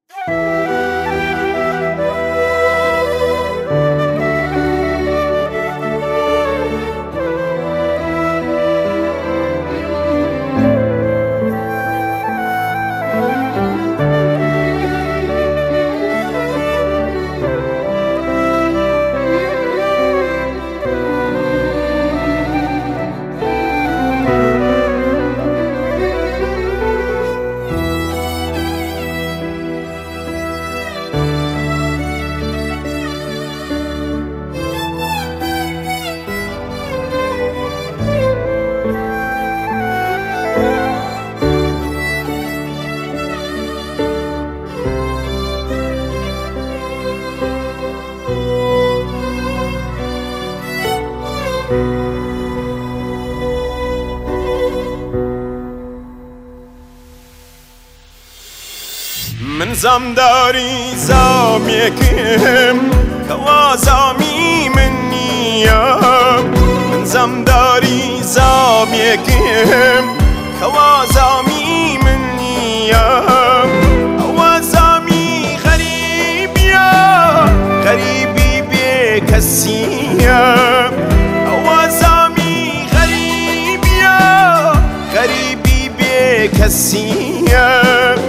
من زمداری زامیکم کوا زامی منیم من زمداری زامیکم کوا زامی منیم او زامی غریبیا غریبی بی کسیم او زامی غریبیا غریبی بی کسیم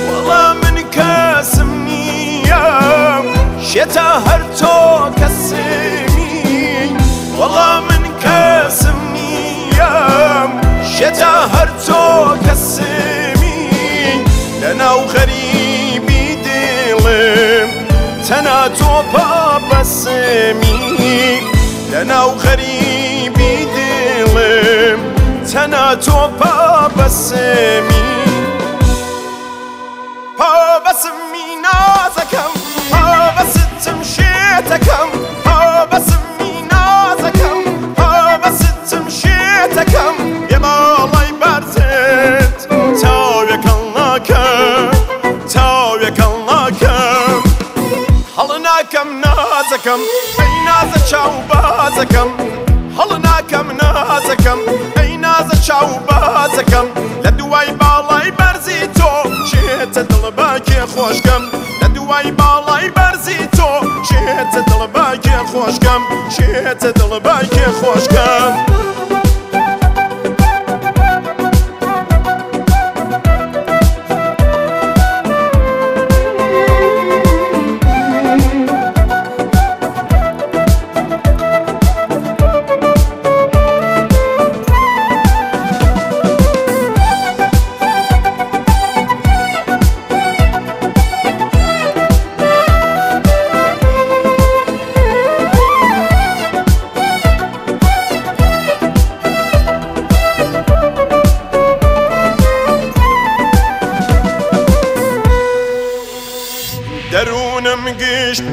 شتا هر تو کسمی والله من کسم نیم شتا هر تو کسمی لنا و غریبی دلم تنا تو بسمی لنا و غریبی دلم تنا تو بسمی بسمی نازکم بس تمشيتكم بس نازكم بس تمشيتكم يا الله يبرزت تاويك اللهكم تاويك اللهكم حلناكم نازكم اي نازك شوبازكم حلناكم نازكم اي نازك شوبازكم لدواي بالله يبرزيتو شيت دلبك خوشكم لدواي بالله يبرزيتو شيت دلبك خوشكم شيت دلبك خوشكم درونم گشت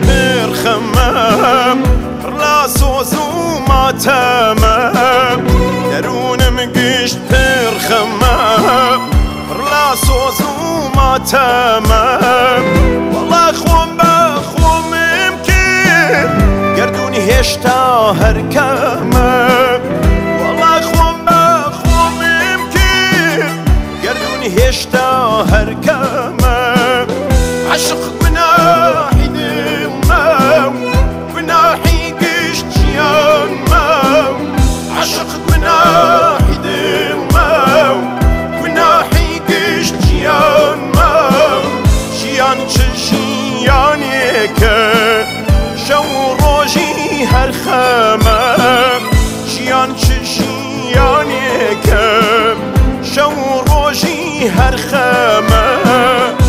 برخمم راسوز و ماتمم درونم گشت برخمم راسوز و ماتمم والله خوم بخومم که گردونی هشتا هر کمم والله خوم بخومم که گردونی هشتا هر کمم عشق بناحي دمام بناحي قشت جيان مام عشق بناحي دمام بناحي قشت جيان مام جيان جيانيك شو روجي هر خمام جيان جيانيك شو روجي هر خمام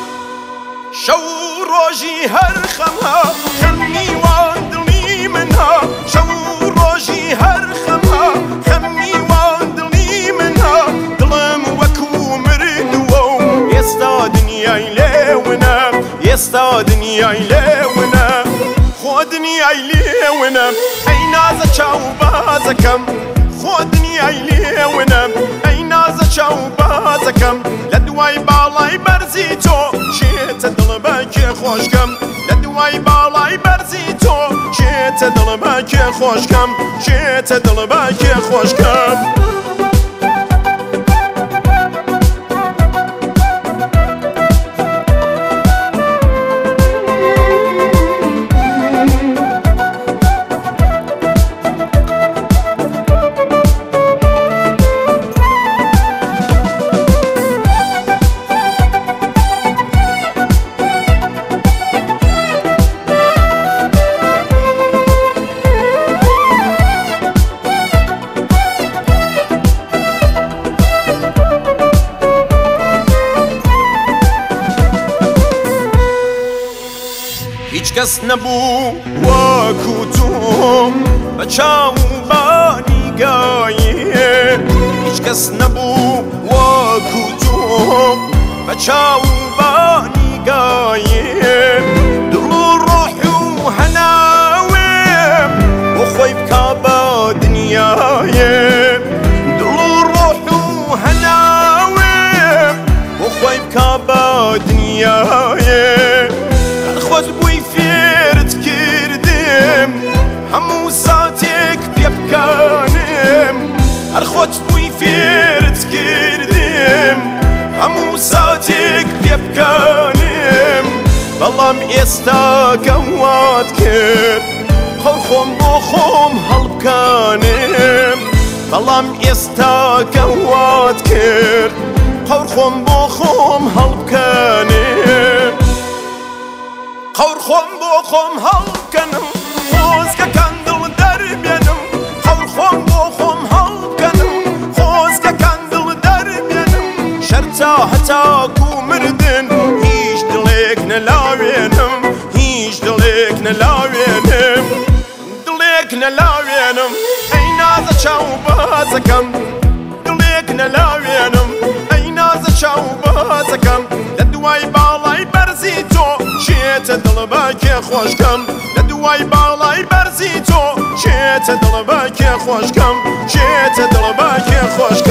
شو روجي هر خمها خمني واندلني منها شو روجي هر خمها خمني واندلني منها ظلم وكو مردو يستا دنياي لونا يستا دنياي لونا خودني لونا اي نازا شو بازكم خودني لونا اي نازا شو بازكم لدواي بالله يبرزيتو شيت دلبك خوشكم لدواي بالله يبرزيتو شيت دلبك خوشكم شيت دلبك خوشكم کەس نەبوو وەکو تۆ بە چاوبانی گایێ هیچ کەس نەبوو وەکو تۆ بە چاوبانی گایێ دڵ و ڕۆح و هەناوێم بۆ خۆی بکا بە دنیایێ دڵ و ڕۆح و هەناوێم بۆ خۆی بکا بە دنیایێ خۆت بووی فێرت کردم هەموو ساتێک پێ بکانم هەر خۆت بووی فێرت کردم هەموو ساتێک پێ بکانم بەڵام ئێستا کەوات کرد خەڵ خۆم بۆ خۆم هەڵبکانم بەڵام ئێستا کەوات کرد قەور خۆم بۆ خۆم هەڵبکانم قەور خۆم بۆ خۆم هەڵبکەنم خۆزگەکان دڵ دەربێنم قەور خۆم بۆ خۆم هەڵبکەنم خۆزگەکان دڵ دەربێنم شەرتا هەتاکو مردن هیچ دڵێک نەلاوێنم هیچ دڵێک نەلاوێنم دڵێک نەلاوێنم ئەی نازە چاوبازەکەم دڵێک نەلاوێنم ئەی نازە چاوبازەکەم لە دوای باڵای بەرزی تۆ چێتە دڵ بە کێخۆشکەم لە دوای باڵای بەرزی تۆ چێتە دڵ بە کێخۆشکەم چێتە دڵ بە کێخۆشکەم